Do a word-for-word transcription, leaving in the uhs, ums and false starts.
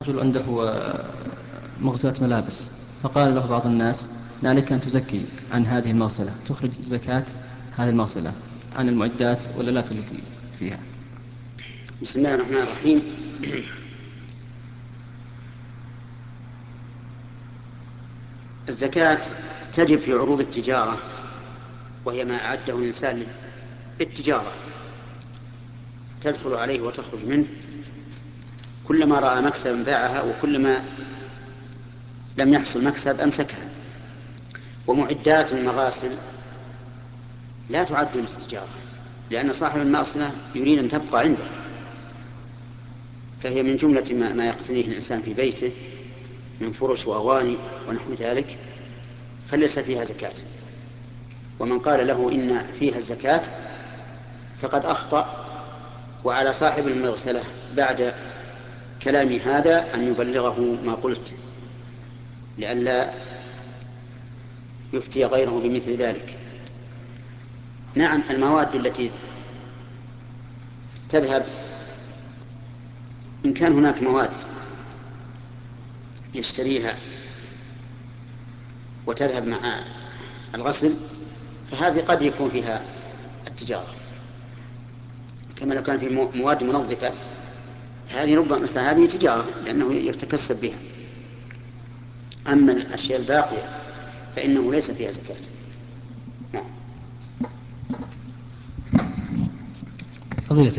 رجل عنده آه، مغسلة ملابس، فقال له بعض الناس: "إن عليك أن تزكي عن هذه المغسلة، تخرج زكاة هذه المغسلة عن المعدات والآلات التي فيها". بسم الله الرحمن الرحيم. الزكاة تجب في عروض التجارة، وهي ما أعده الإنسان للتجارة، تدخل عليه وتخرج منه، كلما رأى مكسبا باعها، وكلما لم يحصل مكسب أمسكها. ومعدات المغاسل لا تعد للتجارة، لأن صاحب المغسلة يريد أن تبقى عنده، فهي من جملة ما يقتنيه الإنسان في بيته من فرش وأواني ونحو ذلك، فليس فيها زكاة. ومن قال له إن فيها الزكاة فقد أخطأ، وعلى صاحب المغسلة بعد كلامي هذا أن يبلغه ما قلت، لئلا يفتي غيره بمثل ذلك. نعم، المواد التي تذهب، إن كان هناك مواد يشتريها وتذهب مع الغسل، فهذه قد يكون فيها التجارة، كما لو كان في مواد منظفة، فهذه ربما فهذه تجارة لأنه يتكسب بها. أما الأشياء الباقية فإنه ليس فيها زكاة. نعم. فضيلة